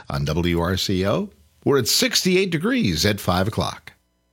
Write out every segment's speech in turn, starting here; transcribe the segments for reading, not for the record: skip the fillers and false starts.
on WRCO. We're at 68 degrees at 5 o'clock.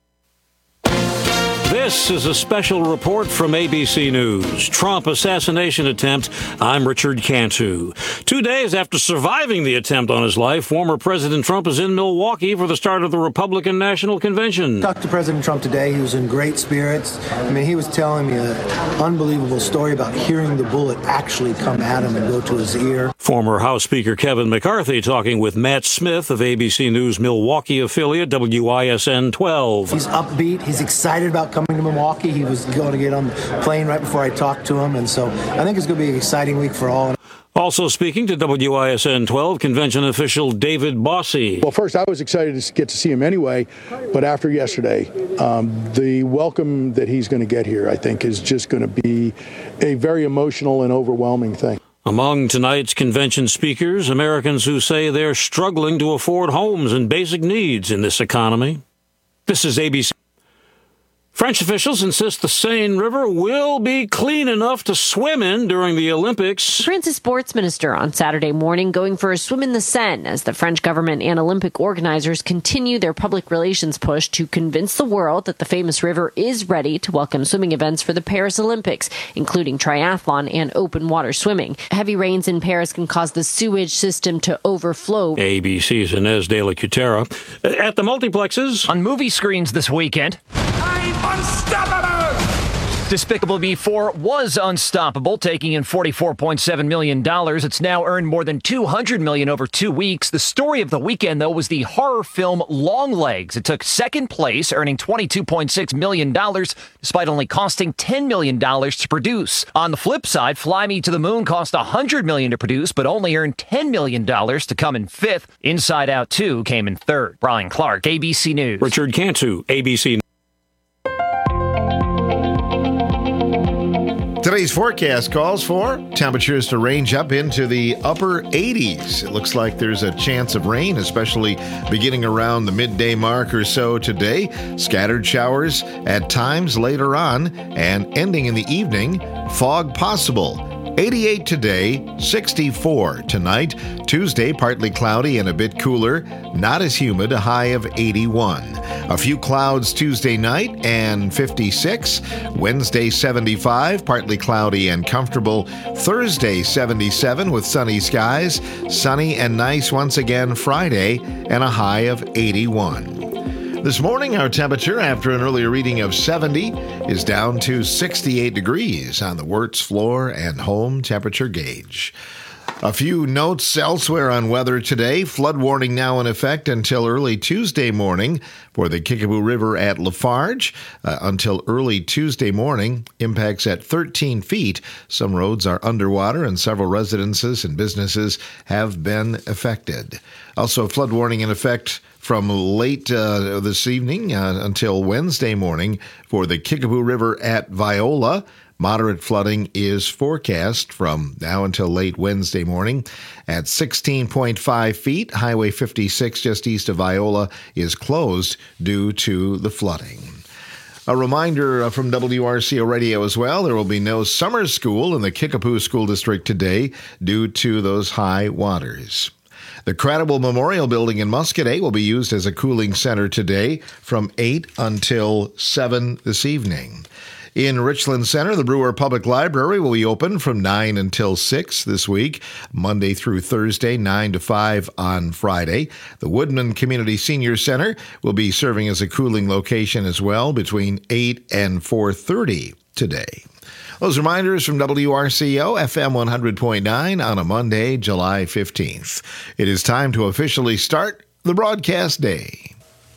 This is a special report from ABC News. Trump assassination attempt. I'm Richard Cantu. 2 days after surviving the attempt on his life, former President Trump is in Milwaukee for the start of the Republican National Convention. Talked to President Trump today. He was in great spirits. I mean, he was telling me an unbelievable story about hearing the bullet actually come at him and go to his ear. Former House Speaker Kevin McCarthy talking with Matt Smith of ABC News Milwaukee affiliate WISN 12. He's upbeat. He's excited about coming to Milwaukee. He was going to get on the plane right before I talked to him, and so I think it's going to be an exciting week for all. Also speaking to WISN 12, convention official David Bossy. Well, first, I was excited to get to see him anyway, but after yesterday, the welcome that he's going to get here, I think, is just going to be a very emotional and overwhelming thing. Among tonight's convention speakers, Americans who say they're struggling to afford homes and basic needs in this economy. This is ABC. French officials insist the Seine River will be clean enough to swim in during the Olympics. France's sports minister on Saturday morning going for a swim in the Seine as the French government and Olympic organizers continue their public relations push to convince the world that the famous river is ready to welcome swimming events for the Paris Olympics, including triathlon and open water swimming. Heavy rains in Paris can cause the sewage system to overflow. ABC's Inez de la Cutera. At the multiplexes. On movie screens this weekend. Unstoppable! Despicable Me 4 was unstoppable, taking in $44.7 million. It's now earned more than $200 million over 2 weeks. The story of the weekend, though, was the horror film Longlegs. It took second place, earning $22.6 million, despite only costing $10 million to produce. On the flip side, Fly Me to the Moon cost $100 million to produce, but only earned $10 million to come in fifth. Inside Out 2 came in third. Brian Clark, ABC News. Richard Cantu, ABC News. Today's forecast calls for temperatures to range up into the upper 80s. It looks like there's a chance of rain, especially beginning around the midday mark or so today. Scattered showers at times later on and ending in the evening. Fog possible. 88 today, 64 tonight. Tuesday, partly cloudy and a bit cooler. Not as humid, a high of 81. A few clouds Tuesday night and 56. Wednesday, 75, partly cloudy and comfortable. Thursday, 77 with sunny skies. Sunny and nice once again Friday and a high of 81. This morning, our temperature, after an earlier reading of 70, is down to 68 degrees on the Wirtz floor and home temperature gauge. A few notes elsewhere on weather today. Flood warning now in effect until early Tuesday morning for the Kickapoo River at Lafarge. Until early Tuesday morning, impacts at 13 feet. Some roads are underwater and several residences and businesses have been affected. Also, flood warning in effect from late this evening until Wednesday morning for the Kickapoo River at Viola. Moderate flooding is forecast from now until late Wednesday morning at 16.5 feet. Highway 56 just east of Viola is closed due to the flooding. A reminder from WRCO Radio as well, there will be no summer school in the Kickapoo School District today due to those high waters. The Credible Memorial Building in Muscoda will be used as a cooling center today from 8 until 7 this evening. In Richland Center, the Brewer Public Library will be open from 9 until 6 this week, Monday through Thursday, 9 to 5 on Friday. The Woodman Community Senior Center will be serving as a cooling location as well between 8 and 4:30 today. Those reminders from WRCO FM 100.9 on a Monday, July 15th. It is time to officially start the broadcast day.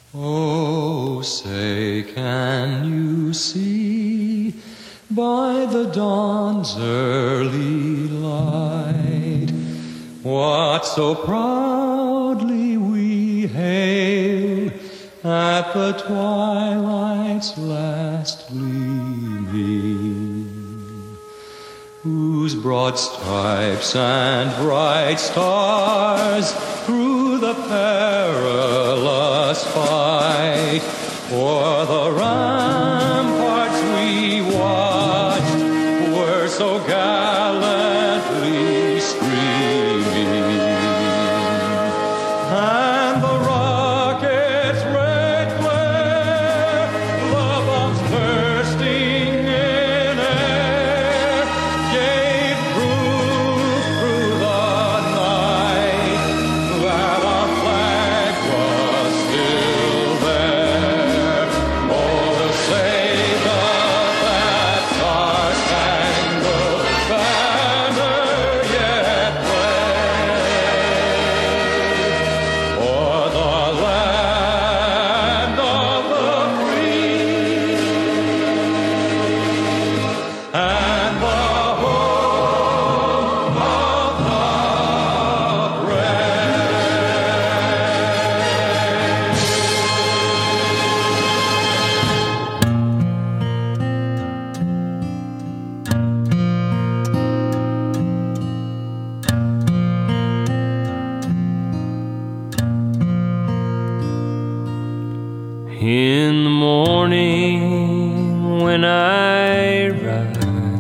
Oh, say can you see by the dawn's early light what so proudly we hailed at the twilight's last gleaming, whose broad stripes and bright stars through the perilous fight o'er the ramparts we watched were so gallantly streaming, and the rocket's red glare, the bombs bursting in air, gave proof through the night that our flag was still there. Oh, to save that star-spangled banner yet wave, for the land of the free and the home of the In the morning when I rise,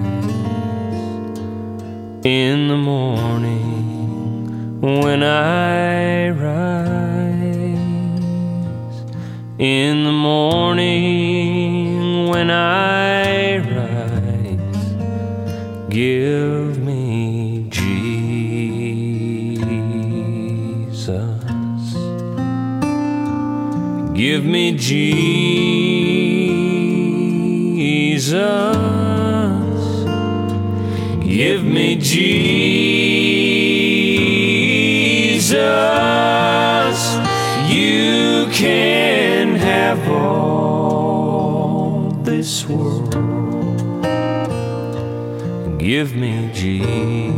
in the morning when I rise, in the morning when I rise, give me Jesus. Give me Jesus. Give me Jesus. You can have all this world. Give me Jesus.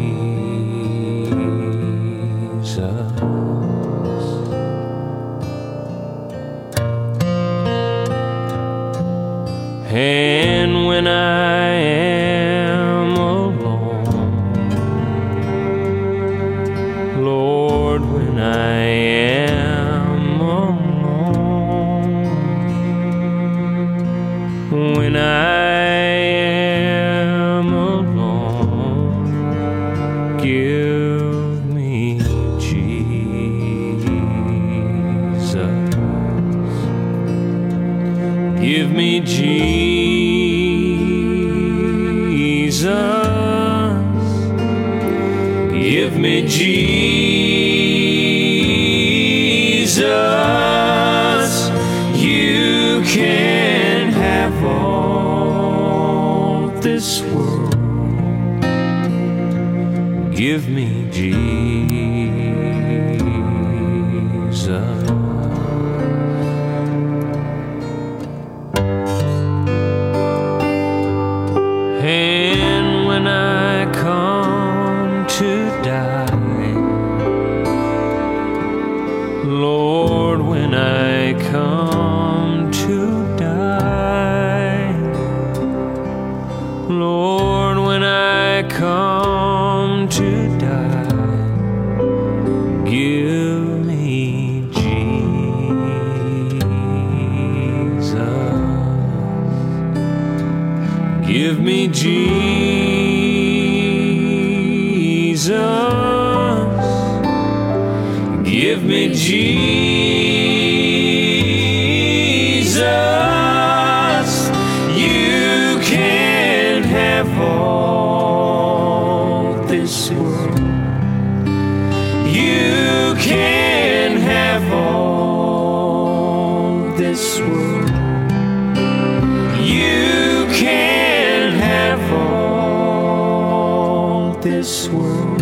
And when I am alone, Lord, when I am alone, when I am alone, give me Jesus. Give me Jesus. Give me Jesus. You can have all this world. Give me Jesus. And when I come to die, Lord, when I come to die, Lord, when I come to die, give me Jesus. Give me Jesus. Give me Jesus. You can have all this world. You can have all this world. You can have all this world.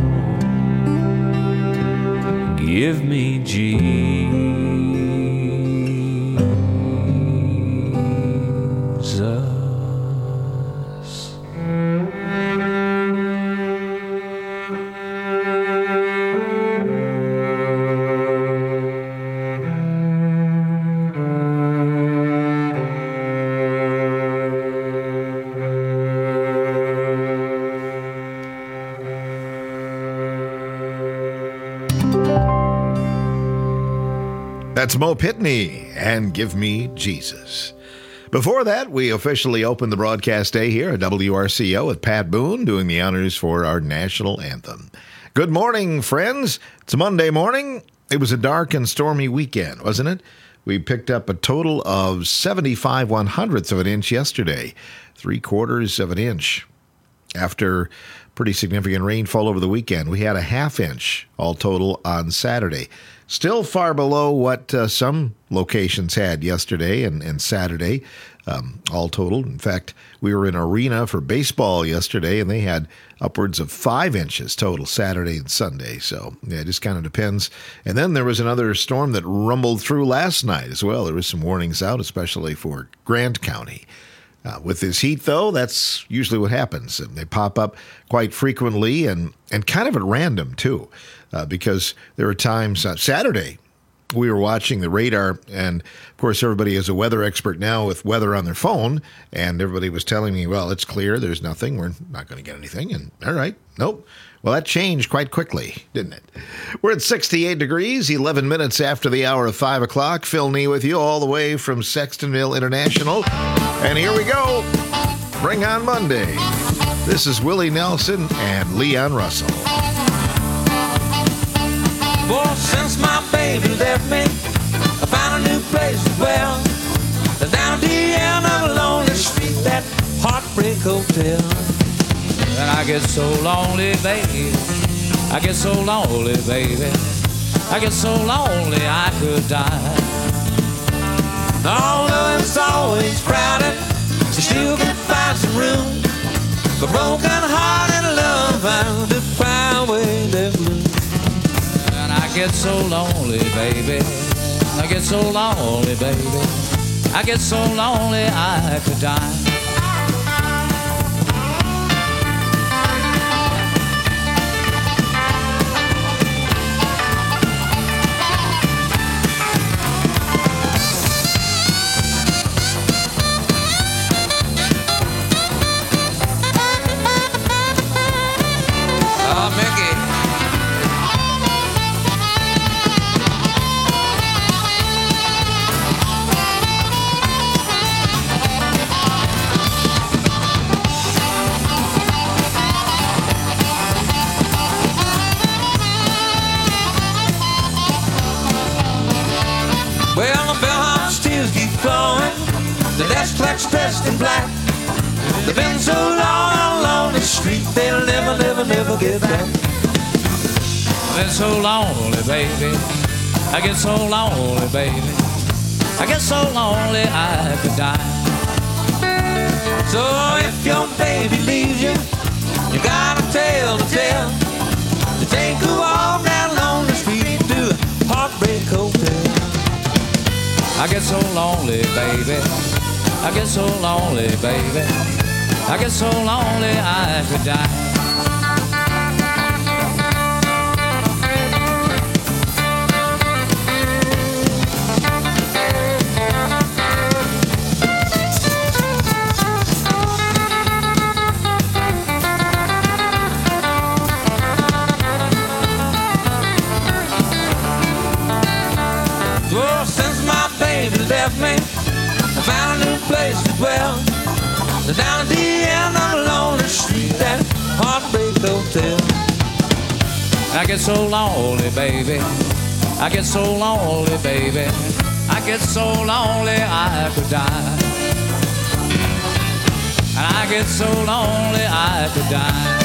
Give me Jesus. That's Mo Pitney and Give Me Jesus. Before that, we officially opened the broadcast day here at WRCO with Pat Boone doing the honors for our national anthem. Good morning, friends. It's Monday morning. It was a dark and stormy weekend, wasn't it? We picked up a total of 75 1/100ths of an inch yesterday, 3/4 of an inch. After pretty significant rainfall over the weekend, we had a 1/2 inch all total on Saturday. Still far below what some locations had yesterday and Saturday, all total. In fact, we were in Arena for baseball yesterday, and they had upwards of 5 inches total Saturday and Sunday. So, yeah, it just kind of depends. And then there was another storm that rumbled through last night as well. There was some warnings out, especially for Grant County. With this heat, though, that's usually what happens. And they pop up quite frequently and kind of at random, too, because there are times Saturday we were watching the radar, and, of course, everybody is a weather expert now with weather on their phone, and everybody was telling me, well, it's clear, there's nothing, we're not going to get anything, and all right, nope. Well, that changed quite quickly, didn't it? We're at 68 degrees, 11 minutes after the hour of 5 o'clock. Phil Nee with you all the way from Sextonville International. And here we go. Bring on Monday. This is Willie Nelson and Leon Russell. Well, since my baby left me, I found a new place to dwell. Down at the end of a lonely street, that Heartbreak Hotel. And I get so lonely, baby. I get so lonely, baby. I get so lonely I could die. Although it's always crowded, you still can find some room for broken-hearted love and to cry away the blues. And I get so lonely, baby. I get so lonely, baby. I get so lonely I could die. The desk clerks dressed in black. They've been so long along the street, they'll never, never, never get back. I've been so lonely, baby. I get so lonely, baby. I get so lonely I could die. So if your baby leaves you, you got a tale to tell. You take a walk down lonely street to a Heartbreak Hotel. I get so lonely, baby. I get so lonely, baby. I get so lonely I could die. Well, since my baby left me, I found a new place to dwell. Down at the end of a lonely street, that Heartbreak Hotel. I get so lonely, baby. I get so lonely, baby. I get so lonely I could die. And I get so lonely I could die.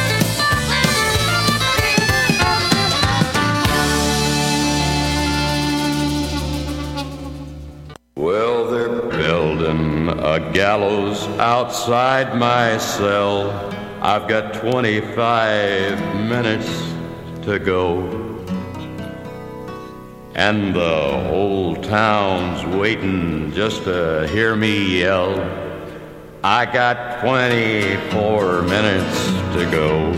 Well, they're building a gallows outside my cell. I've got 25 minutes to go. And the whole town's waiting just to hear me yell. I got 24 minutes to go.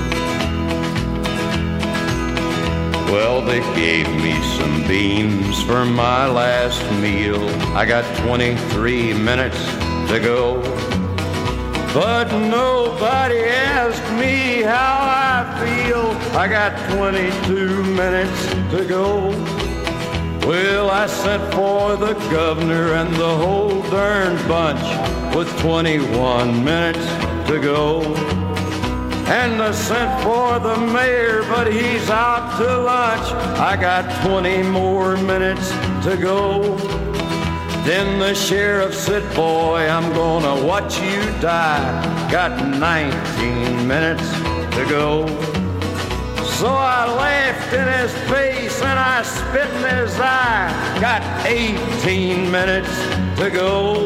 Well, they gave me some beans for my last meal. I got 23 minutes to go. But nobody asked me how I feel. I got 22 minutes to go. Well, I sent for the governor and the whole darn bunch with 21 minutes to go. And I sent for the mayor, but he's out to lunch. I got 20 more minutes to go. Then the sheriff said, boy, I'm gonna watch you die. Got 19 minutes to go. So I laughed in his face and I spit in his eye. Got 18 minutes to go.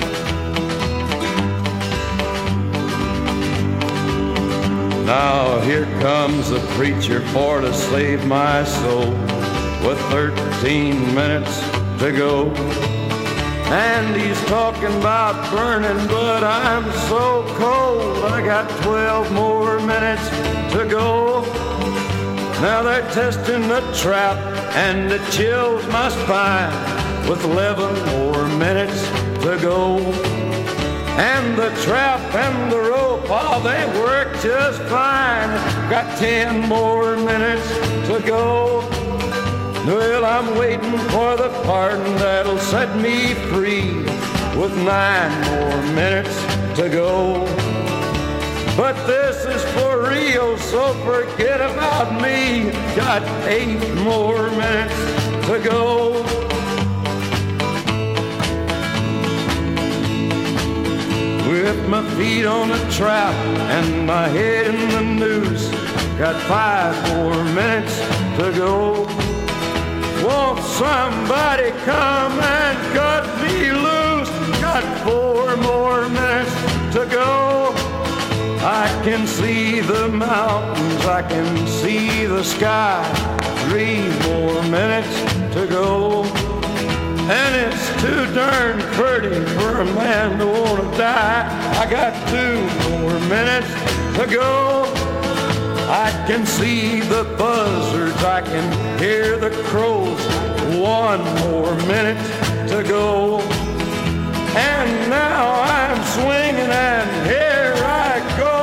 Now here comes the preacher for to save my soul, with 13 minutes to go. And he's talking about burning, but I'm so cold. I got 12 more minutes to go. Now they're testing the trap and it chills my spine, with 11 more minutes to go. And the trap and the rope, oh, they work just fine. Got 10 more minutes to go. Well, I'm waiting for the pardon that'll set me free, with 9 more minutes to go. But this is for real, so forget about me. Got 8 more minutes to go. With my feet on the trap and my head in the noose, got 5 more minutes to go. Won't somebody come and cut me loose? Got 4 more minutes to go. I can see the mountains, I can see the sky. 3 more minutes to go. And it's too darn pretty for a man to want to die. I got 2 more minutes to go. I can see the buzzards, I can hear the crows. 1 more minute to go. And now I'm swinging and here I go.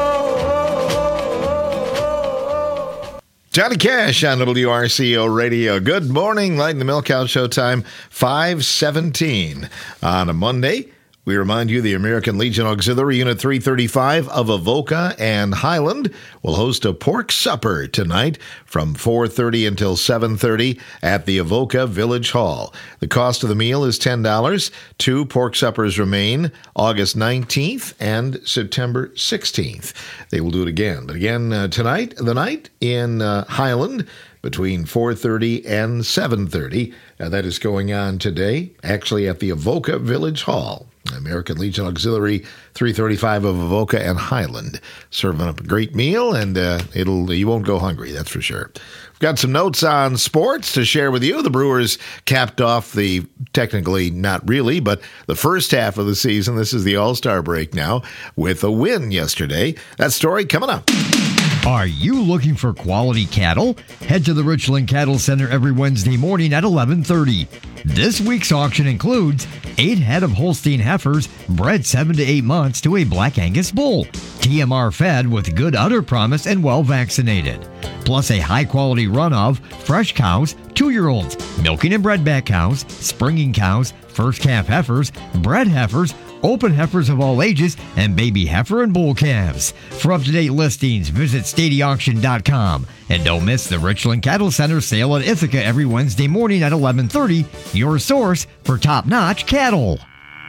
Johnny Cash on WRCO Radio. Good morning, Light in the Milk Out Showtime, 5:17 on a Monday. We remind you the American Legion Auxiliary Unit 335 of Avoca and Highland will host a pork supper tonight from 4:30 until 7:30 at the Avoca Village Hall. The cost of the meal is $10. 2 pork suppers remain August 19th and September 16th. They will do it again. But again, tonight, the night in Highland, between 4:30 and 7:30. That is going on today, actually at the Avoca Village Hall. American Legion Auxiliary 335 of Avoca and Highland, serving up a great meal, and you won't go hungry, that's for sure. We've got some notes on sports to share with you. The Brewers capped off technically not really, but the first half of the season. This is the All-Star break now, with a win yesterday. That story coming up. Are you looking for quality cattle? Head to the Richland Cattle Center every Wednesday morning at 11:30. This week's auction includes 8 head of Holstein heifers bred 7 to 8 months to a Black Angus bull, TMR fed with good udder promise and well vaccinated. Plus a high-quality run of fresh cows, 2-year-olds, milking and bredback cows, springing cows, first calf heifers, bred heifers, open heifers of all ages, and baby heifer and bull calves. For up-to-date listings, visit StadyAuction.com. And don't miss the Richland Cattle Center sale at Ithaca every Wednesday morning at 11:30, your source for top-notch cattle.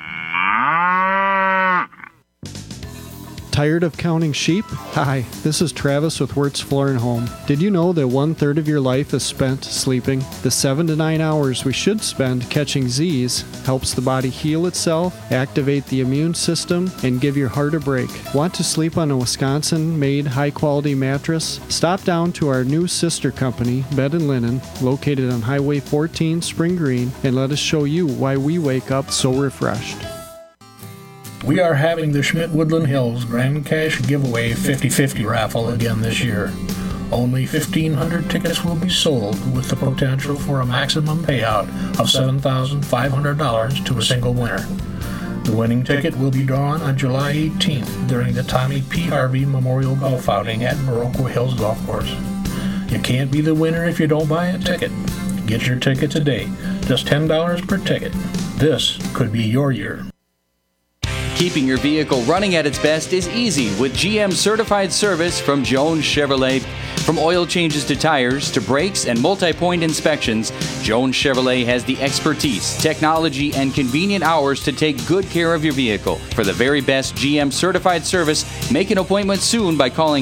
Tired of counting sheep? Hi, this is Travis with Wirtz Floor & Home. Did you know that 1/3 of your life is spent sleeping? The 7 to 9 hours we should spend catching Z's helps the body heal itself, activate the immune system, and give your heart a break. Want to sleep on a Wisconsin-made high-quality mattress? Stop down to our new sister company, Bed & Linen, located on Highway 14, Spring Green, and let us show you why we wake up so refreshed. We are having the Schmidt Woodland Hills Grand Cash Giveaway 50/50 raffle again this year. Only 1,500 tickets will be sold, with the potential for a maximum payout of $7,500 to a single winner. The winning ticket will be drawn on July 18th during the Tommy P. Harvey Memorial Golf Outing at Baroque Hills Golf Course. You can't be the winner if you don't buy a ticket. Get your ticket today, just $10 per ticket. This could be your year. Keeping your vehicle running at its best is easy with GM certified service from Jones Chevrolet. From oil changes to tires to brakes and multi-point inspections, Jones Chevrolet has the expertise, technology, and convenient hours to take good care of your vehicle. For the very best GM certified service, make an appointment soon by calling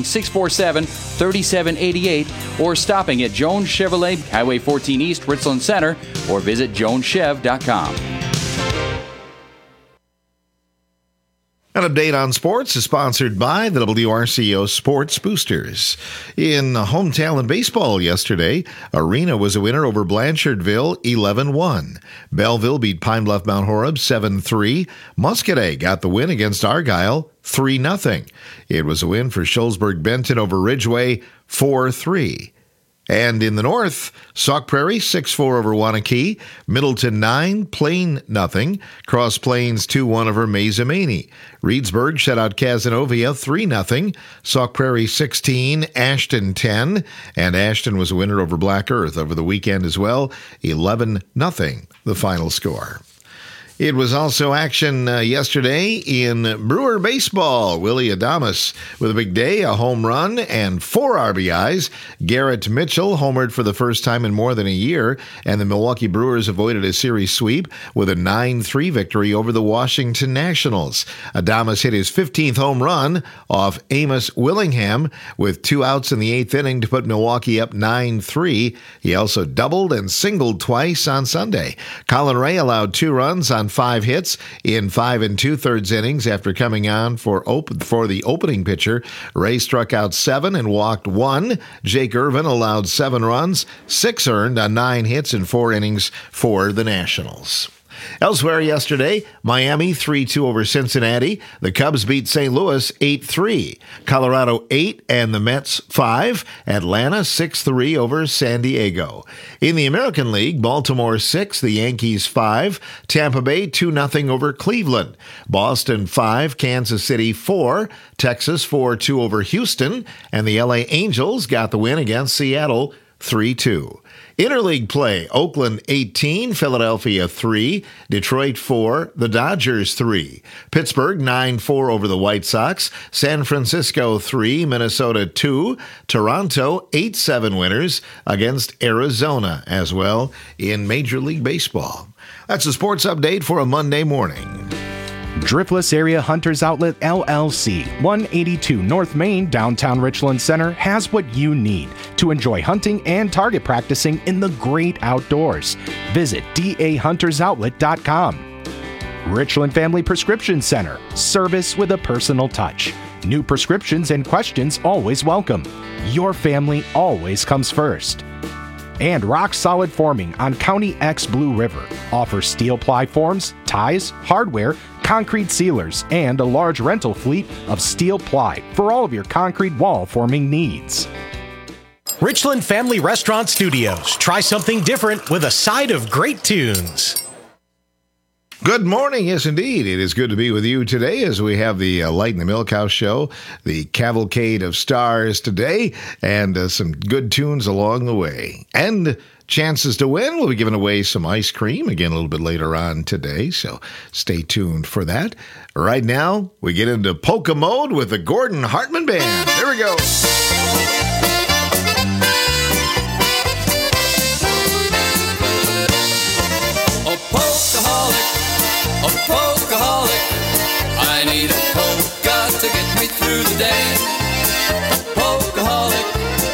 647-3788 or stopping at Jones Chevrolet, Highway 14 East, Richland Center, or visit joneschev.com. An update on sports is sponsored by the WRCO Sports Boosters. In home talent baseball yesterday, Arena was a winner over Blanchardville 11-1. Belleville beat Pine Bluff Mount Horeb 7-3. Muscadet got the win against Argyle 3-0. It was a win for Shullsburg Benton over Ridgeway 4-3. And in the north, Sauk Prairie 6-4 over Wanakee, Middleton 9, Plain 0, Cross Plains 2-1 over Mazamanie. Reedsburg shut out Cazenovia 3-0, Sauk Prairie 16, Ashton 10, and Ashton was a winner over Black Earth over the weekend as well, 11-0, the final score. It was also action yesterday in Brewer baseball. Willie Adames with a big day, a home run, and 4 RBIs. Garrett Mitchell homered for the first time in more than a year, and the Milwaukee Brewers avoided a series sweep with a 9-3 victory over the Washington Nationals. Adames hit his 15th home run off Amos Willingham with 2 outs in the 8th inning to put Milwaukee up 9-3. He also doubled and singled twice on Sunday. Colin Ray allowed 2 runs on 5 hits in 5 2/3 innings after coming on for the opening pitcher. Ray struck out 7 and walked 1. Jake Irvin allowed 7 runs, 6 earned on 9 hits in 4 innings for the Nationals. Elsewhere yesterday, Miami 3-2 over Cincinnati. The Cubs beat St. Louis 8-3. Colorado 8 and the Mets 5. Atlanta 6-3 over San Diego. In the American League, Baltimore 6, the Yankees 5. Tampa Bay 2-0 over Cleveland. Boston 5, Kansas City 4. Texas 4-2 over Houston. And the LA Angels got the win against Seattle 3-2. Interleague play, Oakland 18, Philadelphia 3, Detroit 4, the Dodgers 3, Pittsburgh 9-4 over the White Sox, San Francisco 3, Minnesota 2, Toronto 8-7 winners against Arizona as well in Major League Baseball. That's a sports update for a Monday morning. Driftless Area Hunters Outlet LLC, 182 North Main, downtown Richland Center, has what you need to enjoy hunting and target practicing in the great outdoors. Visit dahuntersoutlet.com. Richland Family Prescription Center, service with a personal touch. New prescriptions and questions always welcome. Your family always comes first. And Rock Solid Forming on County X Blue River offers steel ply forms, ties, hardware, concrete sealers, and a large rental fleet of steel ply for all of your concrete wall forming needs. Richland Family Restaurant Studios. Try something different with a side of great tunes. Good morning. Yes, indeed. It is good to be with you today as we have the Light in the Milkhouse show, the Cavalcade of Stars today, and some good tunes along the way. And chances to win. We'll be giving away some ice cream again a little bit later on today, so stay tuned for that. Right now, we get into polka mode with the Gordon Hartman Band. There we go. A polkaholic, I need a polka to get me through the day. A polkaholic,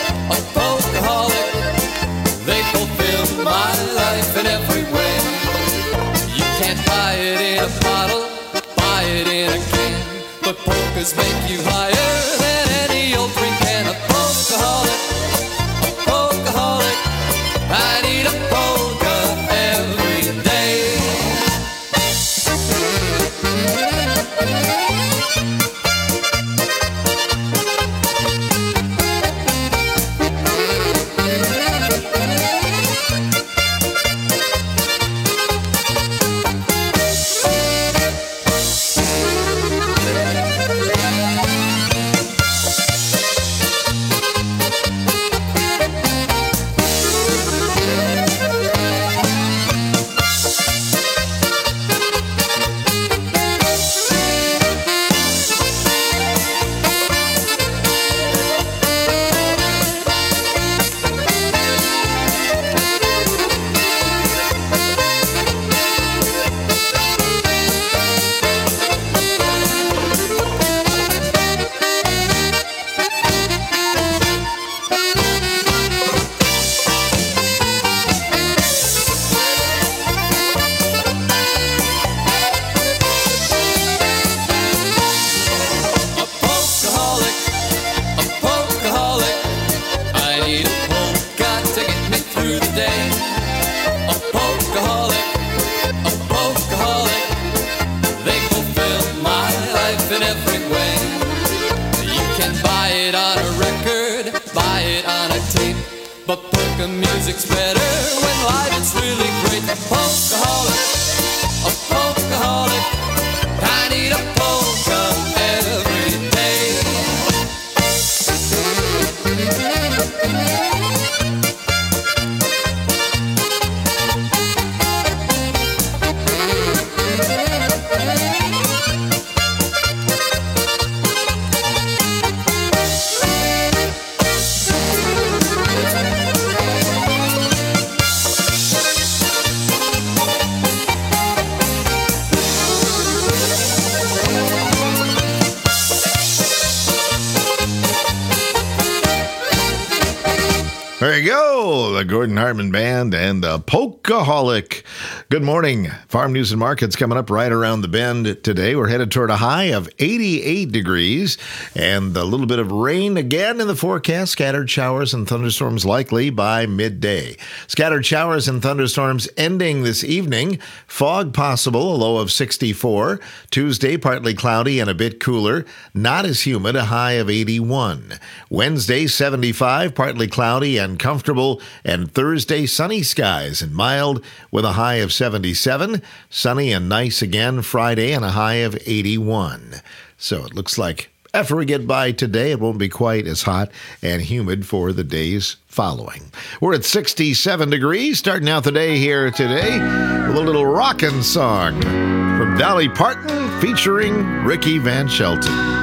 they fulfill my life in every way. You can't buy it in a bottle, buy it in a can, but polkas make you higher than any old drink can. A polkaholic, I need a polka every day. a polkaholic, a polkaholic. They fulfill my life in every way. You can buy it on a record, buy it on a tape, but polka music's better when live it's really great. A polkaholic, a polkaholic. I need a polka every day. There you go, the Gordon Hartman Band and the Polkaholic. Good morning. Farm News and Markets coming up right around the bend today. We're headed toward a high of 88 degrees and a little bit of rain again in the forecast. Scattered showers and thunderstorms likely by midday. Scattered showers and thunderstorms ending this evening. Fog possible, a low of 64. Tuesday, partly cloudy and a bit cooler. Not as humid, a high of 81. Wednesday, 75, partly cloudy and comfortable, and Thursday sunny skies and mild with a high of 77, sunny and nice again Friday and a high of 81. So it looks like after we get by today, it won't be quite as hot and humid for the days following. We're at 67 degrees, starting out the day here today with a little rockin' song from Dolly Parton featuring Ricky Van Shelton.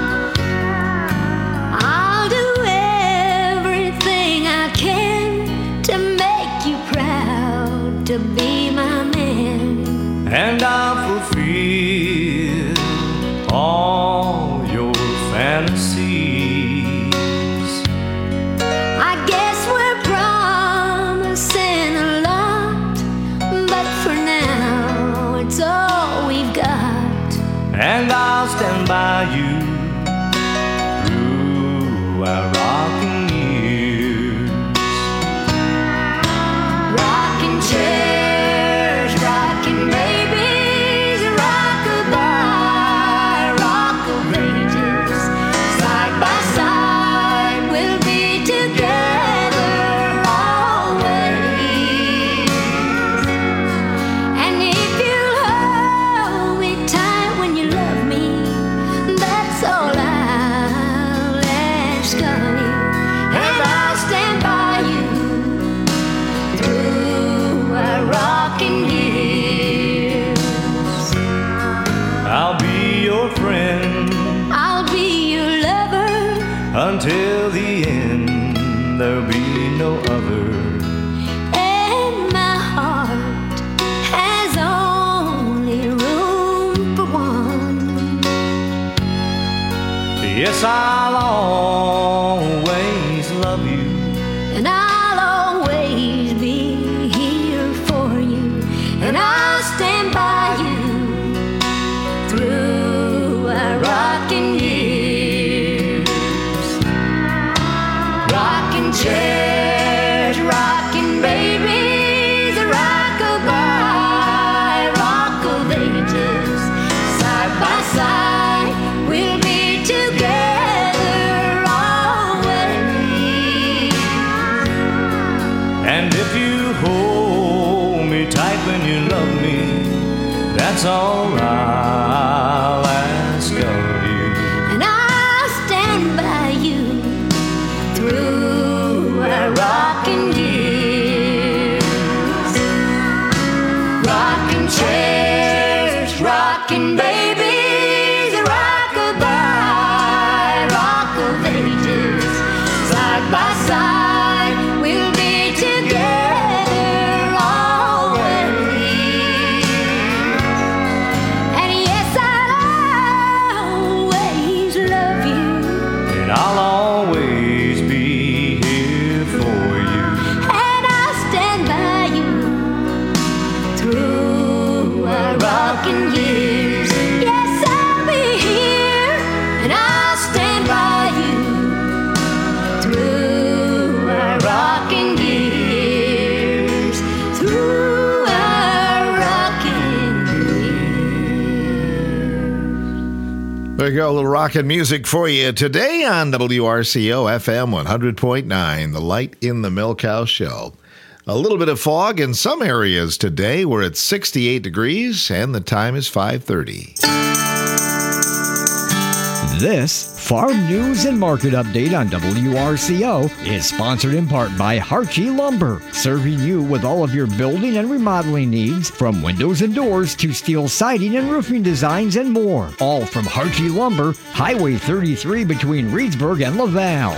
To be my man, and I'll fulfill all your fantasies. I guess we're promising a lot, but for now it's all we've got. And I'll stand by you through our rocking years. Rocking chairs, rocking babies, rock-a-bye, rock of ages. Side by side we'll be together always. And if you'll hold me tight when you love me, that's all I'll ask of you. And I'll stand by you through our rocking years. I'll be your friend I'll be your lover until the end. There'll be no other. and my heart has only room for one. Yes, I'll always love you. And I'll always be here for you. And I'll stand by you through our rocking years. Rocking chairs, rocking babies, rock-a-bye, rock of ages. Side by side we'll be together always. And if you hold me tight when you love me, that's all I'll ask of you. And I'll stand by you through our rocking years. Rocking chairs, rocking babies, rock-a-bye, rock of ages. Side by side we'll be together always. And yes, I'll always love you. And I'll always be here for you. And I'll stand by you through our rocking years. Yes, I'll be here, and I'll stand by you through our rocking years. Through we go. A little rockin' music for you today on WRCO FM 100.9, the Light in the Milk House Show. A little bit of fog in some areas today. We're at 68 degrees, and the time is 5:30. This Farm News and Market Update on WRCO is sponsored in part by Harchie Lumber, serving you with all of your building and remodeling needs, from windows and doors to steel siding and roofing designs and more. All from Harchie Lumber, Highway 33 between Reedsburg and Laval.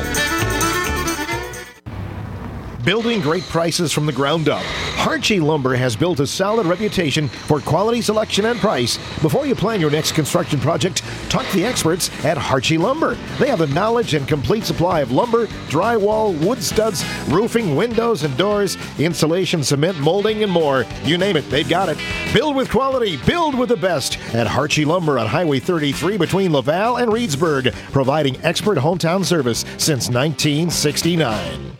Building great prices from the ground up. Harchie Lumber has built a solid reputation for quality, selection, and price. Before you plan your next construction project, talk to the experts at Harchie Lumber. They have the knowledge and complete supply of lumber, drywall, wood studs, roofing, windows and doors, insulation, cement, molding, and more. You name it, they've got it. Build with quality, build with the best at Harchie Lumber on Highway 33 between Laval and Reedsburg, providing expert hometown service since 1969.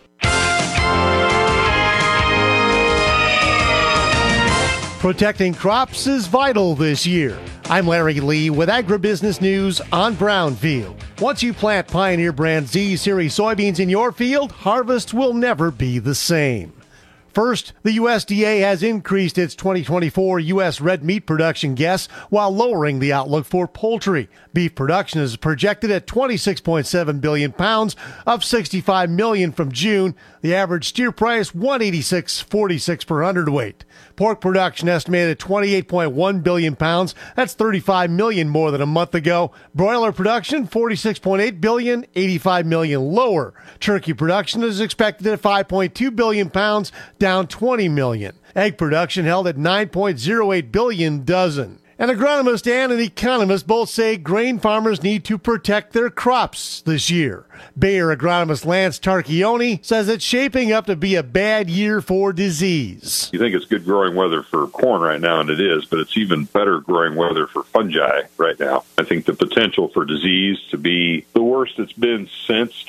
Protecting crops is vital this year. I'm Larry Lee with Agribusiness News on Brownfield. Once you plant Pioneer Brand Z Series soybeans in your field, harvest will never be the same. First, the USDA has increased its 2024 U.S. red meat production guess while lowering the outlook for poultry. Beef production is projected at 26.7 billion pounds, up 65 million from June. The average steer price, $186.46 per hundredweight. Pork production estimated at 28.1 billion pounds. That's 35 million more than a month ago. Broiler production, 46.8 billion, 85 million lower. Turkey production is expected at 5.2 billion pounds, down 20 million. Egg production held at 9.08 billion dozen. An agronomist and an economist both say grain farmers need to protect their crops this year. Bayer agronomist Lance Tarchioni says it's shaping up to be a bad year for disease. You think it's good growing weather for corn right now, and it is, but it's even better growing weather for fungi right now. I think the potential for disease to be the worst it's been since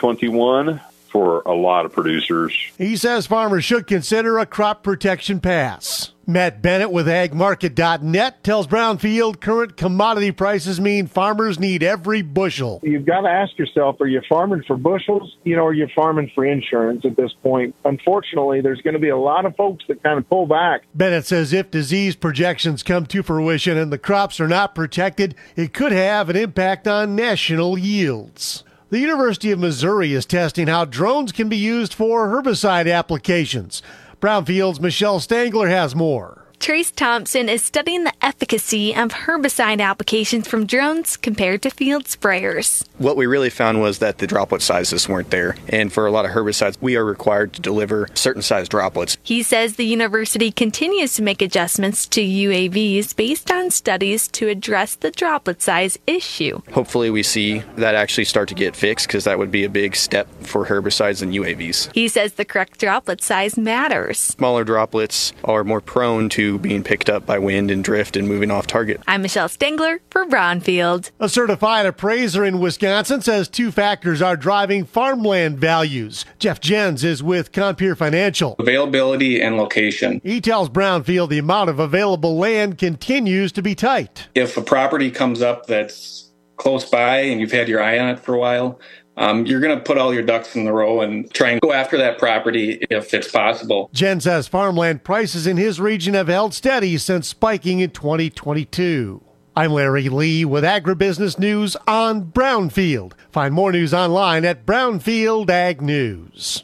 2021 for a lot of producers. He says farmers should consider a crop protection pass. Matt Bennett with agmarket.net tells Brownfield current commodity prices mean farmers need every bushel. You've got to ask yourself, are you farming for bushels? Or are you farming for insurance at this point? Unfortunately, there's going to be a lot of folks that kind of pull back. Bennett says if disease projections come to fruition and the crops are not protected, it could have an impact on national yields. The University of Missouri is testing how drones can be used for herbicide applications. Brownfield's Michelle Stangler has more. Trace Thompson is studying the efficacy of herbicide applications from drones compared to field sprayers. What we really found was that the droplet sizes weren't there, and for a lot of herbicides, we are required to deliver certain size droplets. He says the university continues to make adjustments to UAVs based on studies to address the droplet size issue. Hopefully we see that actually start to get fixed, because that would be a big step for herbicides and UAVs. He says the correct droplet size matters. Smaller droplets are more prone to being picked up by wind and drift and moving off target. I'm Michelle Stengler for Brownfield. A certified appraiser in Wisconsin says two factors are driving farmland values. Jeff Jens is with Compeer Financial. Availability and location. He tells Brownfield the amount of available land continues to be tight. If a property comes up that's close by and you've had your eye on it for a while, you're going to put all your ducks in the row and try and go after that property if it's possible. Jen says farmland prices in his region have held steady since spiking in 2022. I'm Larry Lee with Agribusiness News on Brownfield. Find more news online at Brownfield Ag News.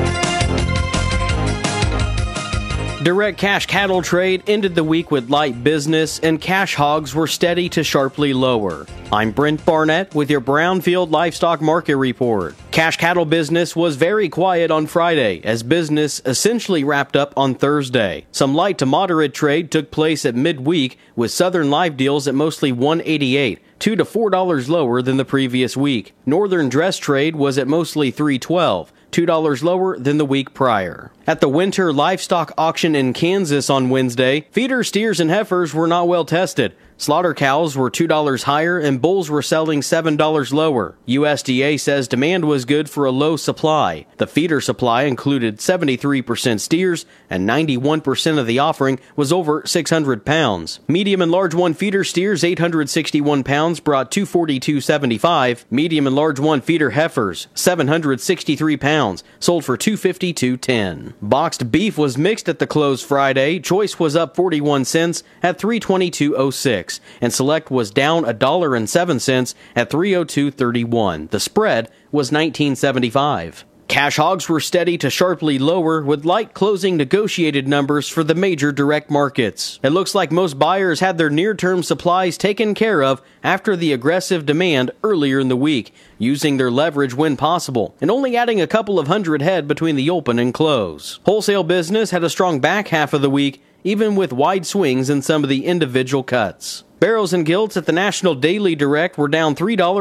Direct cash cattle trade ended the week with light business, and cash hogs were steady to sharply lower. I'm Brent Barnett with your Brownfield Livestock Market Report. Cash cattle business was very quiet on Friday, as business essentially wrapped up on Thursday. Some light to moderate trade took place at midweek, with Southern live deals at mostly $188, $2 to $4 lower than the previous week. Northern dress trade was at mostly $312. $2 lower than the week prior. At the winter livestock auction in Kansas on Wednesday, feeder steers and heifers were not well tested. Slaughter cows were $2 higher and bulls were selling $7 lower. USDA says demand was good for a low supply. The feeder supply included 73% steers and 91% of the offering was over 600 pounds. Medium and large one feeder steers 861 pounds brought $242.75. Medium and large one feeder heifers 763 pounds sold for $252.10. Boxed beef was mixed at the close Friday. Choice was up 41 cents at $322.06. And Select was down $1.07 at $302.31. The spread was $19.75. Cash hogs were steady to sharply lower with light closing negotiated numbers for the major direct markets. It looks like most buyers had their near-term supplies taken care of after the aggressive demand earlier in the week, using their leverage when possible, and only adding a couple of hundred head between the open and close. Wholesale business had a strong back half of the week, even with wide swings in some of the individual cuts. Barrels and gilts at the National Daily Direct were down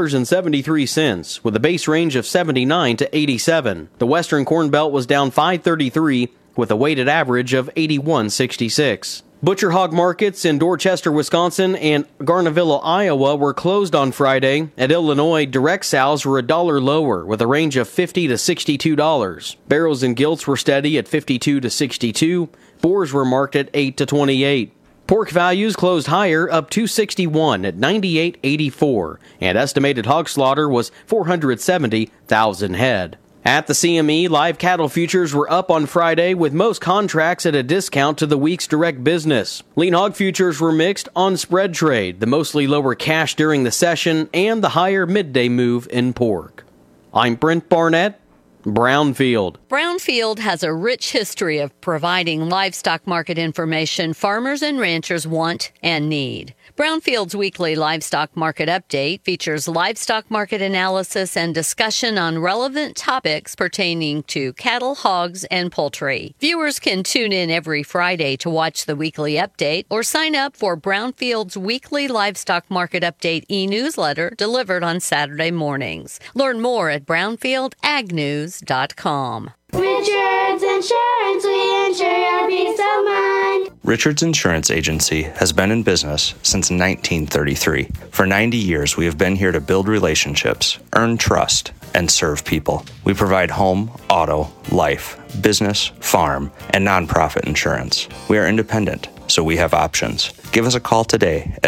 $3.73, with a base range of 79 to 87. The Western Corn Belt was down $5.33, with a weighted average of 81.66. Butcher hog markets in Dorchester, Wisconsin and Garnavilla, Iowa were closed on Friday. At Illinois, direct sows were $1 lower with a range of $50 to $62. Barrels and gilts were steady at $52 to $62. Boars were marked at $8 to $28. Pork values closed higher, up $261 at $98.84, and estimated hog slaughter was 470,000 head. At the CME, live cattle futures were up on Friday, with most contracts at a discount to the week's direct business. Lean hog futures were mixed on spread trade, the mostly lower cash during the session, and the higher midday move in pork. I'm Brent Barnett, Brownfield. Brownfield has a rich history of providing livestock market information farmers and ranchers want and need. Brownfield's weekly livestock market update features livestock market analysis and discussion on relevant topics pertaining to cattle, hogs, and poultry. Viewers can tune in every Friday to watch the weekly update or sign up for Brownfield's weekly livestock market update e-newsletter delivered on Saturday mornings. Learn more at brownfieldagnews.com. Richards Insurance, we insure your peace of mind. Richards Insurance Agency has been in business since 1933. For 90 years, we have been here to build relationships, earn trust, and serve people. We provide home, auto, life, business, farm, and nonprofit insurance. We are independent, so we have options. Give us a call today at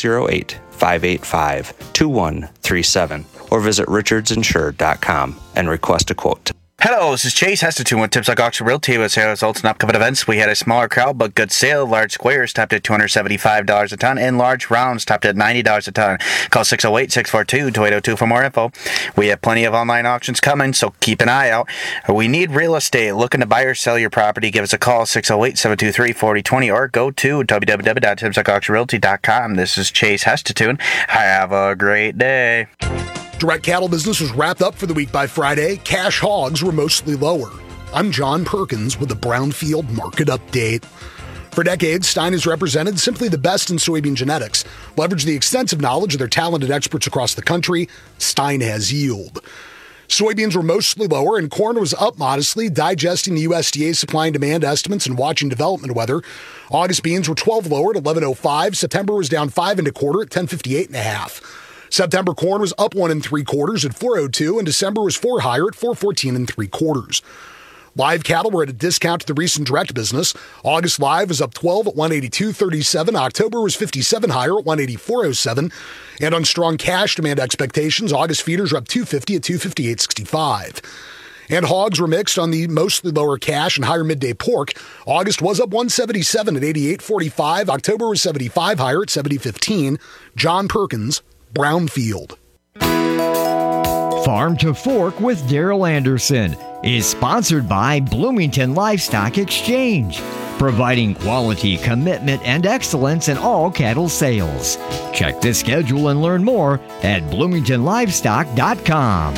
608-585-2137 or visit richardsinsure.com and request a quote. Hello, this is Chase Hesterton with Tips Like Auction Realty with sales results and upcoming events. We had a smaller crowd, but good sale. Large squares topped at $275 a ton, and large rounds topped at $90 a ton. Call 608-642-2802 for more info. We have plenty of online auctions coming, so keep an eye out. We need real estate. Looking to buy or sell your property? Give us a call, 608-723-4020, or go to www.tipslikeauctionrealty.com. This is Chase Hesterton. Have a great day. Direct cattle business was wrapped up for the week by Friday. Cash hogs were mostly lower. I'm John Perkins with the Brownfield Market Update. For decades, Stein has represented simply the best in soybean genetics. Leverage the extensive knowledge of their talented experts across the country. Stein has yield. Soybeans were mostly lower and corn was up modestly, digesting the USDA supply and demand estimates and watching development weather. August beans were 12 lower at 11.05. September was down 5 1/4 at 10.58.5. September corn was up 1 3/4 at 4.02, and December was 4 higher at 4.14 3/4. Live cattle were at a discount to the recent direct business. August live was up 12 at 182.37. October was 57 higher at 184.07. And on strong cash demand expectations, August feeders were up 250 at 258.65. And hogs were mixed on the mostly lower cash and higher midday pork. August was up 177 at 88.45. October was 75 higher at 70.15. John Perkins, Brownfield. Farm to Fork with Daryl Anderson is sponsored by Bloomington Livestock Exchange, providing quality, commitment, and excellence in all cattle sales. Check the schedule and learn more at bloomingtonlivestock.com.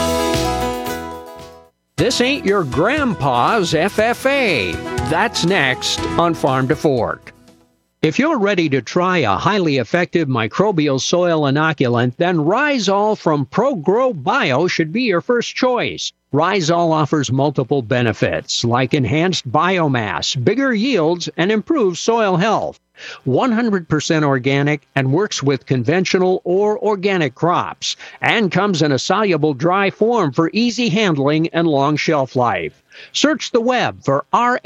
This ain't your grandpa's FFA. That's next on Farm to Fork. If you're ready to try a highly effective microbial soil inoculant, then Rhizol from ProGrow Bio should be your first choice. Rhizol offers multiple benefits like enhanced biomass, bigger yields, and improved soil health. 100% organic and works with conventional or organic crops, and comes in a soluble dry form for easy handling and long shelf life. Search the web for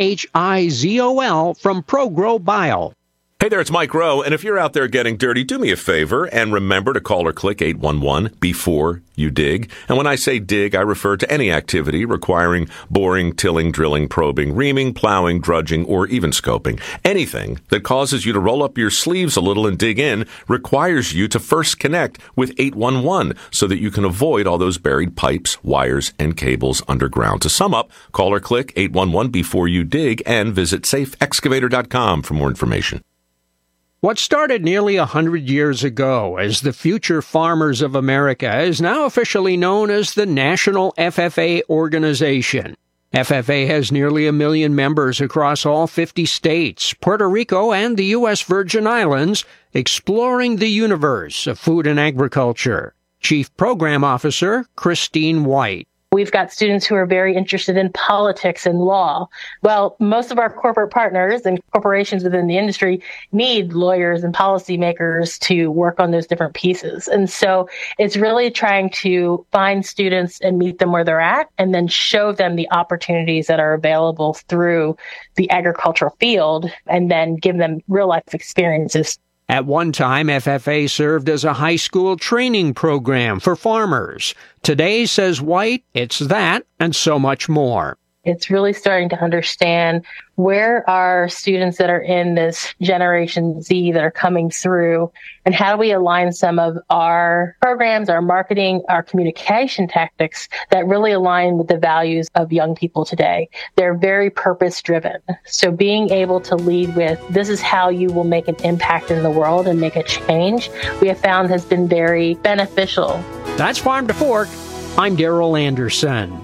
RHIZOL from ProGrow Bio. Hey there, it's Mike Rowe, and if you're out there getting dirty, do me a favor and remember to call or click 811 before you dig. And when I say dig, I refer to any activity requiring boring, tilling, drilling, probing, reaming, plowing, drudging, or even scoping. Anything that causes you to roll up your sleeves a little and dig in requires you to first connect with 811 so that you can avoid all those buried pipes, wires, and cables underground. To sum up, call or click 811 before you dig and visit safeexcavator.com for more information. What started nearly 100 years ago as the Future Farmers of America is now officially known as the National FFA Organization. FFA has nearly 1 million members across all 50 states, Puerto Rico, and the U.S. Virgin Islands, exploring the universe of food and agriculture. Chief Program Officer Christine White. We've got students who are very interested in politics and law. Well, most of our corporate partners and corporations within the industry need lawyers and policymakers to work on those different pieces. And so it's really trying to find students and meet them where they're at and then show them the opportunities that are available through the agricultural field and then give them real life experiences. At one time, FFA served as a high school training program for farmers. Today, says White, it's that and so much more. It's really starting to understand where are students that are in this Generation Z that are coming through, and how do we align some of our programs, our marketing, our communication tactics that really align with the values of young people today. They're very purpose-driven. So being able to lead with, this is how you will make an impact in the world and make a change, we have found has been very beneficial. That's Farm to Fork. I'm Darrell Anderson.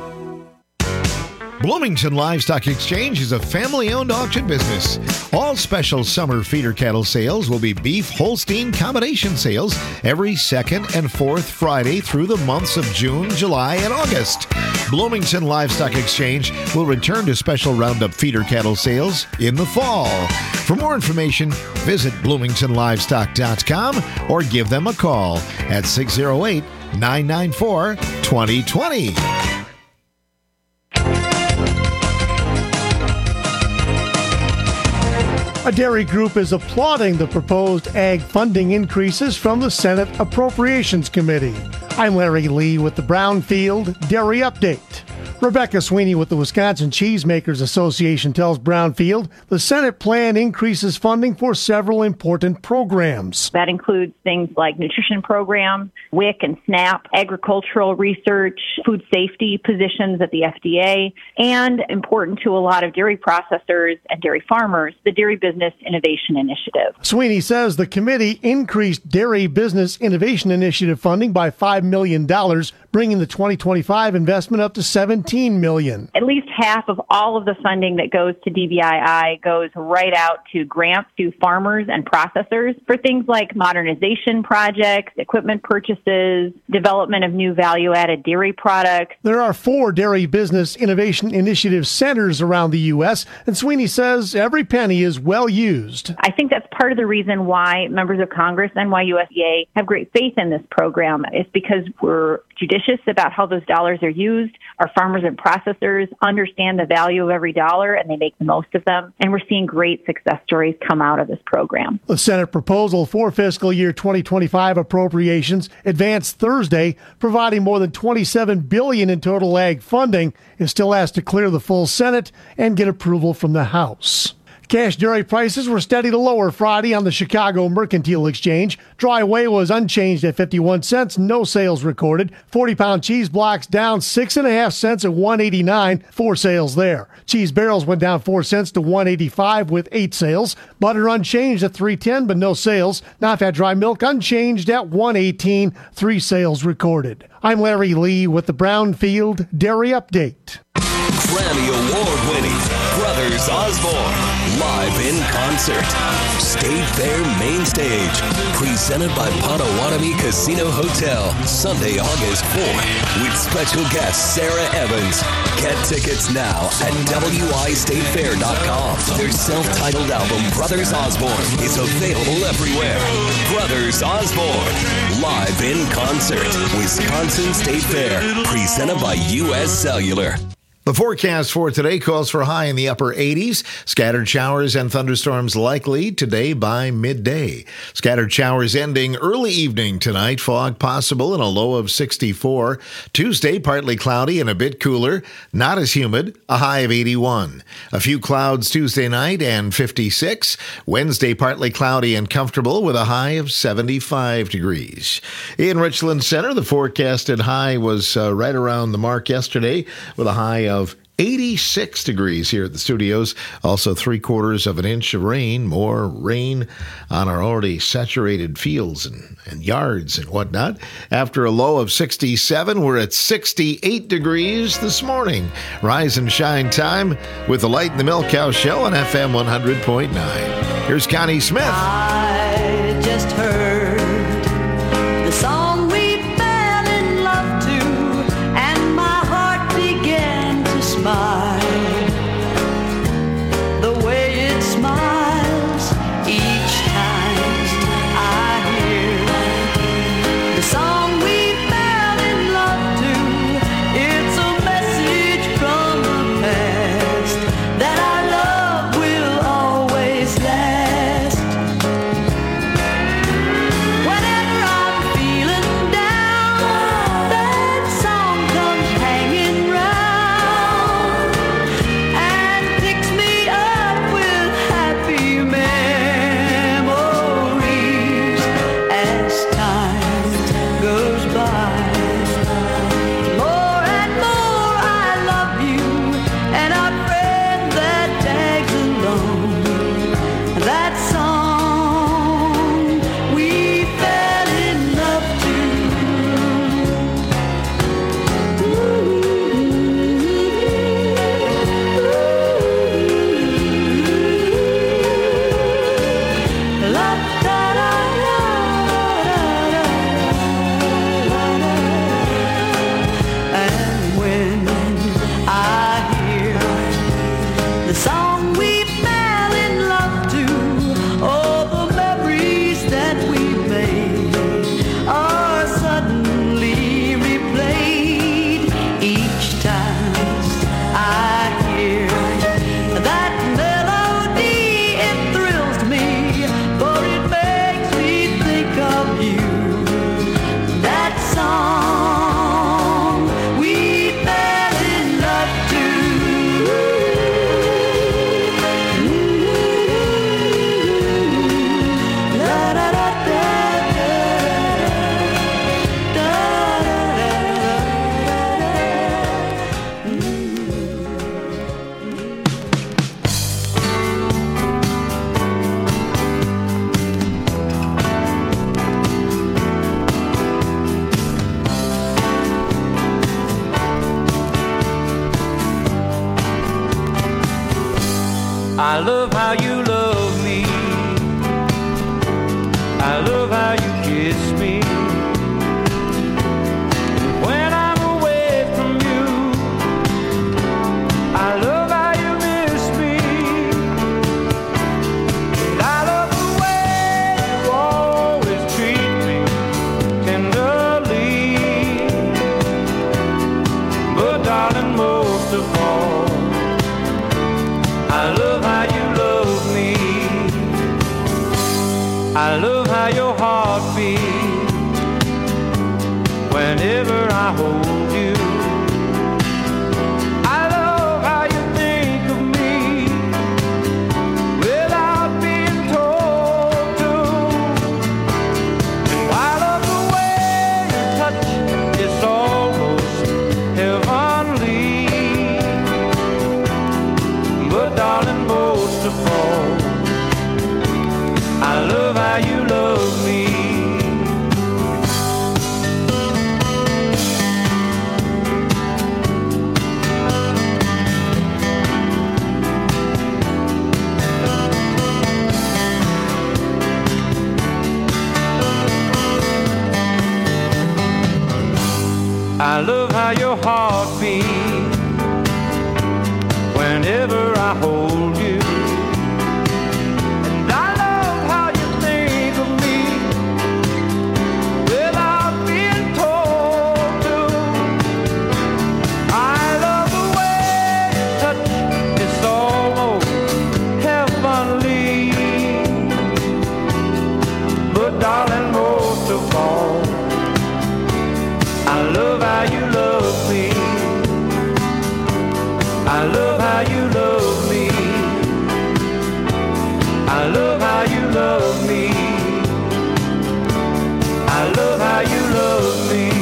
Bloomington Livestock Exchange is a family-owned auction business. All special summer feeder cattle sales will be beef Holstein combination sales every second and fourth Friday through the months of June, July, and August. Bloomington Livestock Exchange will return to special roundup feeder cattle sales in the fall. For more information, visit bloomingtonlivestock.com or give them a call at 608-994-2020. A dairy group is applauding the proposed ag funding increases from the Senate Appropriations Committee. I'm Larry Lee with the Brownfield Dairy Update. Rebecca Sweeney with the Wisconsin Cheesemakers Association tells Brownfield the Senate plan increases funding for several important programs. That includes things like nutrition programs, WIC and SNAP, agricultural research, food safety positions at the FDA, and important to a lot of dairy processors and dairy farmers, the Dairy Business Innovation Initiative. Sweeney says the committee increased Dairy Business Innovation Initiative funding by $5 million, bringing the 2025 investment up to $17 million. At least half of all of the funding that goes to DBII goes right out to grants to farmers and processors for things like modernization projects, equipment purchases, development of new value-added dairy products. There are 4 Dairy Business Innovation Initiative centers around the U.S., and Sweeney says every penny is well used. I think that's part of the reason why members of Congress and why USDA have great faith in this program. It's because we're judicious about how those dollars are used. Our farmers and processors understand the value of every dollar and they make the most of them. And we're seeing great success stories come out of this program. The Senate proposal for fiscal year 2025 appropriations advanced Thursday, providing more than $27 billion in total ag funding. It still has to clear the full Senate and get approval from the House. Cash dairy prices were steady to lower Friday on the Chicago Mercantile Exchange. Dry whey was unchanged at 51 cents, no sales recorded. 40-pound cheese blocks down 6.5 cents at $1.89, 4 sales there. Cheese barrels went down 4 cents to $1.85 with 8 sales. Butter unchanged at $3.10 but no sales. Non-fat dry milk unchanged at $1.18, 3 sales recorded. I'm Larry Lee with the Brownfield Dairy Update. Grammy Award-winning Brothers Osborne, live in concert. State Fair Main Stage, presented by Potawatomi Casino Hotel, Sunday, August 4th, with special guest Sarah Evans. Get tickets now at WIStatefair.com. Their self-titled album, Brothers Osborne, is available everywhere. Brothers Osborne, live in concert. Wisconsin State Fair, presented by U.S. Cellular. The forecast for today calls for a high in the upper 80s. Scattered showers and thunderstorms likely today by midday. Scattered showers ending early evening tonight. Fog possible and a low of 64. Tuesday, partly cloudy and a bit cooler. Not as humid, a high of 81. A few clouds Tuesday night and 56. Wednesday, partly cloudy and comfortable with a high of 75 degrees. In Richland Center, the forecasted high was right around the mark yesterday with a high of 86 degrees here at the studios. Also 3/4 of an inch of rain. More rain on our already saturated fields and yards and whatnot. After a low of 67, we're at 68 degrees this morning. Rise and shine time with the Light in the Milk House Show on FM 100.9. Here's Connie Smith. I just heard the song we fell in love to, and my heart began to smile. The way it smiles each time I hear the song we fell in love to. It's a message from the past that our love will always last. Whenever I'm feeling down, that song comes hanging round and picks me up with happy memories as time goes by. More and more I love you, and our friend that tags along. That song we fell in love to. La da da da da. And when I hear the song we fell in love to, all the memories that we made are suddenly replayed. Each time I hear that melody, it thrills me, for it makes me think of you. That song we fell in love to. La da da da I love how you love me. I love how you kiss me. When I'm away from you, I love how you miss me. And I love the way you always treat me tenderly. But darling, most of all, I love how you love me. I love how your heart beats whenever I hold you. I love how you think of me without being told to. And I love the way your touch is almost heavenly. But darling, most of all, I love how you love me. I love how your heart beats whenever I hold you. And I love how you think of me without being told to. I love the way you touch, it's almost heavenly. But darling, most of all, I love how you love me. I love how you love me. I love how you love me. I love how you love me.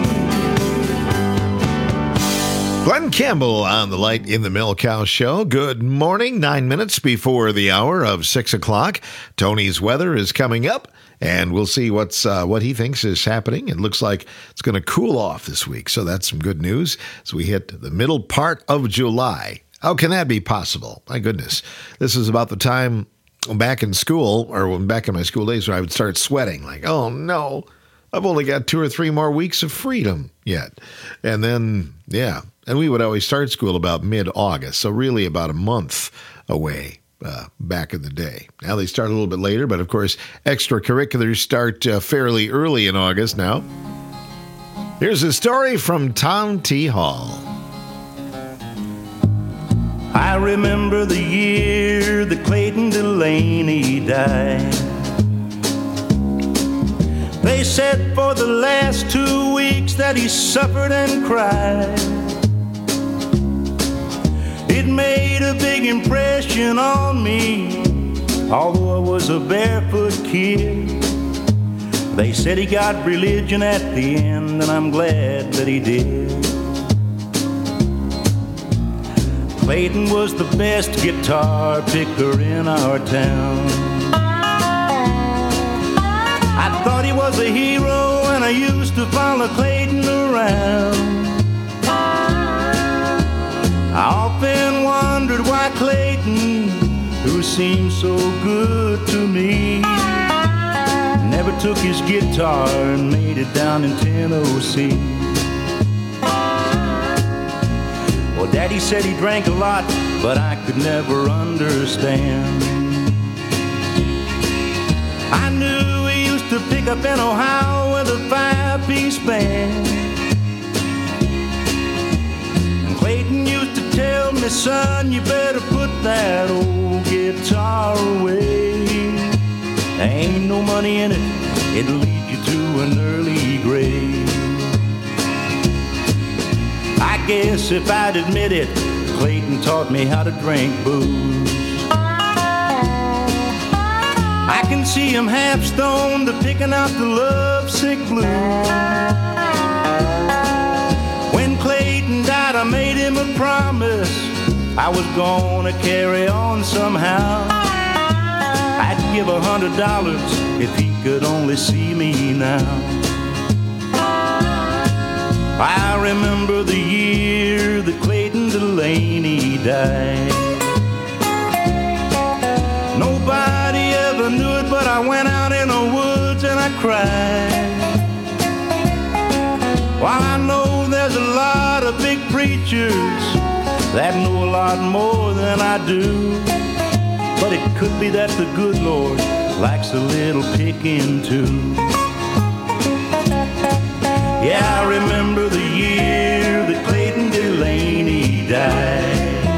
Glenn Campbell on the Light in the Mill Cow Show. Good morning. 9 minutes before the hour of 6 o'clock. Tony's weather is coming up, and we'll see what he thinks is happening. It looks like it's going to cool off this week, so that's some good news as we hit the middle part of July. How can that be possible? My goodness. This is about the time back in school, or back in my school days, where I would start sweating like, oh no, I've only got 2 or 3 more weeks of freedom yet. And then, yeah, and we would always start school about mid-August, so really about a month away. Back in the day. Now they start a little bit later, but of course, extracurriculars start fairly early in August now. Here's a story from Tom T. Hall. I remember the year that Clayton Delaney died. They said for the last 2 weeks that he suffered and cried. It made a big impression on me, although I was a barefoot kid. They said he got religion at the end, and I'm glad that he did. Clayton was the best guitar picker in our town. I thought he was a hero, and I used to follow Clayton around. I often wondered why Clayton, who seemed so good to me, never took his guitar and made it down in Tennessee. Well, Daddy said he drank a lot, but I could never understand. I knew he used to pick up in Ohio with a 5-piece band. And Clayton used to tell me, son, you better put that old guitar away. There ain't no money in it, it'll lead you to an early grave. I guess if I'd admit it, Clayton taught me how to drink booze. I can see him half stoned to picking out the lovesick blues. When Clayton died, I made him a promise I was gonna carry on somehow. I'd give $100 if he could only see me now. I remember the year that Clayton Delaney died. Nobody ever knew it, but I went out in the woods and I cried. While I know there's a lot of big preachers that know a lot more than I do, but it could be that the good Lord likes a little picking too. Yeah, I remember the year that Clayton Delaney died.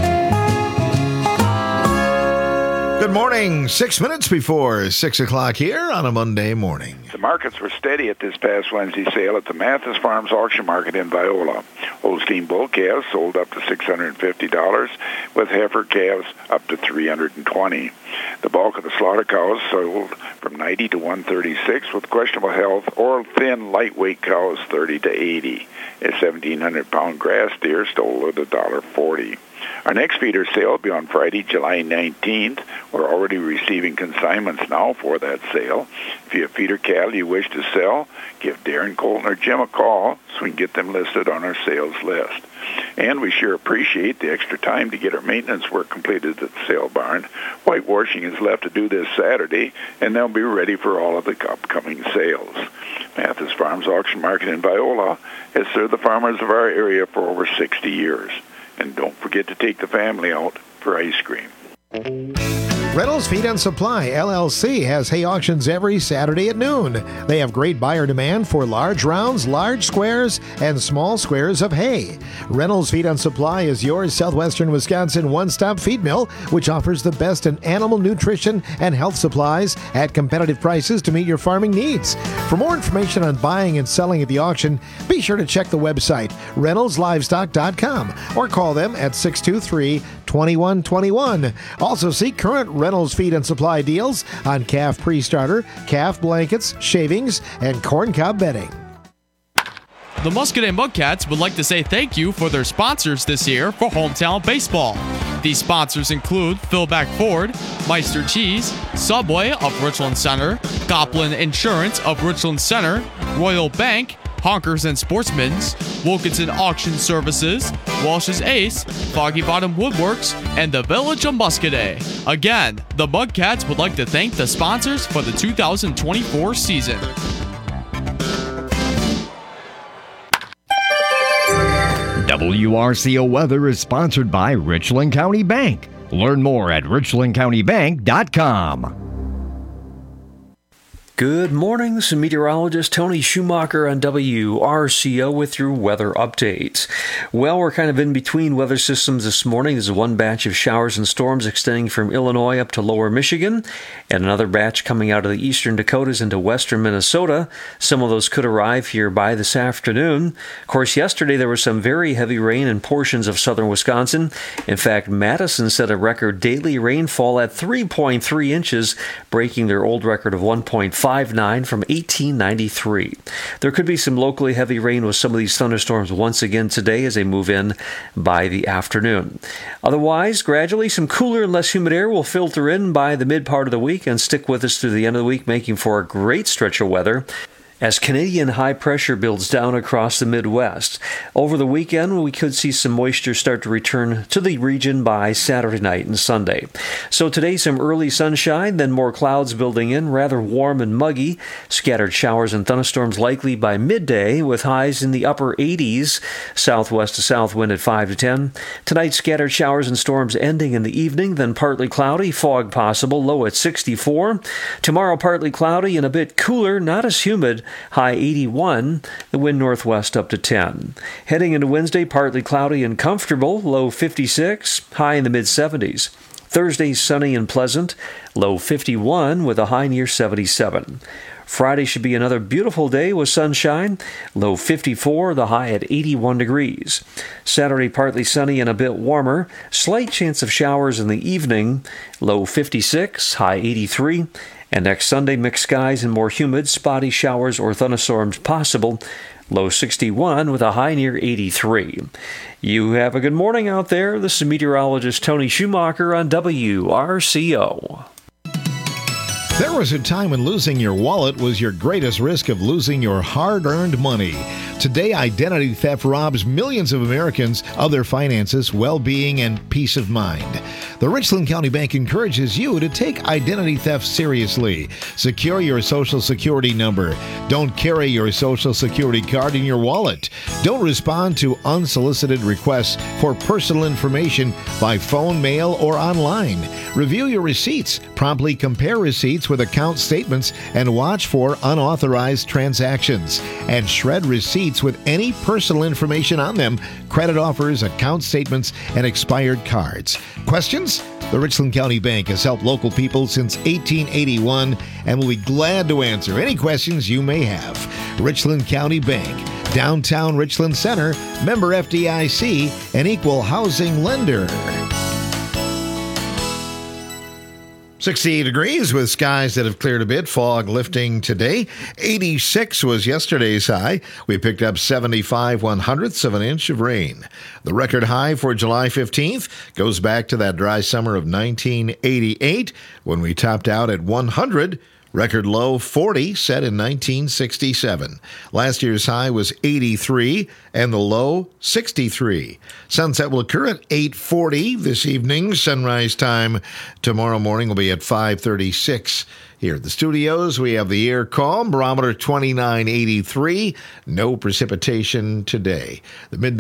Good morning. 6 minutes before 6 o'clock here on a Monday morning. The markets were steady at this past Wednesday sale at the Mathis Farms Auction Market in Viola. Holstein bull calves sold up to $650, with heifer calves up to $320. The bulk of the slaughter cows sold from 90 to 136, with questionable health or thin, lightweight cows 30 to 80. A 1,700-pound grass steer sold at $1.40. Our next feeder sale will be on Friday, July 19th. We're already receiving consignments now for that sale. If you have feeder cattle you wish to sell, give Darren, Colton, or Jim a call so we can get them listed on our sales list. And we sure appreciate the extra time to get our maintenance work completed at the sale barn. Whitewashing is left to do this Saturday, and they'll be ready for all of the upcoming sales. Mathis Farms Auction Market in Viola has served the farmers of our area for over 60 years. And don't forget to take the family out for ice cream. Reynolds Feed and Supply, LLC, has hay auctions every Saturday at noon. They have great buyer demand for large rounds, large squares, and small squares of hay. Reynolds Feed and Supply is your southwestern Wisconsin one-stop feed mill, which offers the best in animal nutrition and health supplies at competitive prices to meet your farming needs. For more information on buying and selling at the auction, be sure to check the website, reynoldslivestock.com, or call them at 623-2121. Also see current Reynolds Feed and Supply deals on calf pre-starter, calf blankets, shavings, and corncob bedding. The Muscadet Mudcats would like to say thank you for their sponsors this year for Hometown Baseball. These sponsors include Philback Ford, Meister Cheese, Subway of Richland Center, Goplin Insurance of Richland Center, Royal Bank, Honkers and Sportsmen's, Wilkinson Auction Services, Walsh's Ace, Foggy Bottom Woodworks, and the Village of Muscadet. Again, the Mudcats would like to thank the sponsors for the 2024 season. WRCO Weather is sponsored by Richland County Bank. Learn more at richlandcountybank.com. Good morning, this is meteorologist Tony Schumacher on WRCO with your weather updates. Well, we're kind of in between weather systems this morning. There's one batch of showers and storms extending from Illinois up to lower Michigan, and another batch coming out of the eastern Dakotas into western Minnesota. Some of those could arrive here by this afternoon. Of course, yesterday there was some very heavy rain in portions of southern Wisconsin. In fact, Madison set a record daily rainfall at 3.3 inches, breaking their old record of 1.59 from 1893. There could be some locally heavy rain with some of these thunderstorms once again today as they move in by the afternoon. Otherwise, gradually some cooler and less humid air will filter in by the mid part of the week and stick with us through the end of the week, making for a great stretch of weather as Canadian high pressure builds down across the Midwest. Over the weekend, we could see some moisture start to return to the region by Saturday night and Sunday. So today, some early sunshine, then more clouds building in, rather warm and muggy. Scattered showers and thunderstorms likely by midday, with highs in the upper 80s, southwest to south wind at 5 to 10. Tonight, scattered showers and storms ending in the evening, then partly cloudy, fog possible, low at 64. Tomorrow, partly cloudy and a bit cooler, not as humid, high 81, the wind northwest up to 10. Heading into Wednesday, partly cloudy and comfortable, low 56, high in the mid-70s. Thursday, sunny and pleasant, low 51 with a high near 77. Friday should be another beautiful day with sunshine, low 54, the high at 81 degrees. Saturday, partly sunny and a bit warmer, slight chance of showers in the evening, low 56, high 83. And next Sunday, mixed skies and more humid, spotty showers or thunderstorms possible, low 61 with a high near 83. You have a good morning out there. This is meteorologist Tony Schumacher on WRCO. There was a time when losing your wallet was your greatest risk of losing your hard-earned money. Today, identity theft robs millions of Americans of their finances, well-being, and peace of mind. The Richland County Bank encourages you to take identity theft seriously. Secure your Social Security number. Don't carry your Social Security card in your wallet. Don't respond to unsolicited requests for personal information by phone, mail, or online. Review your receipts. Promptly compare receipts with account statements and watch for unauthorized transactions. And shred receipts with any personal information on them, credit offers, account statements, and expired cards. Questions? The Richland County Bank has helped local people since 1881 and will be glad to answer any questions you may have. Richland County Bank, downtown Richland Center, member FDIC, an equal housing lender. 68 degrees with skies that have cleared a bit, fog lifting today. 86 was yesterday's high. We picked up 75/100ths of an inch of rain. The record high for July 15th goes back to that dry summer of 1988 when we topped out at 100. Record low 40 set in 1967. Last year's high was 83 and the low 63. Sunset will occur at 8:40 this evening. Sunrise time tomorrow morning will be at 5:36. Here at the studios, we have the air calm, barometer 2983, no precipitation today. The midnight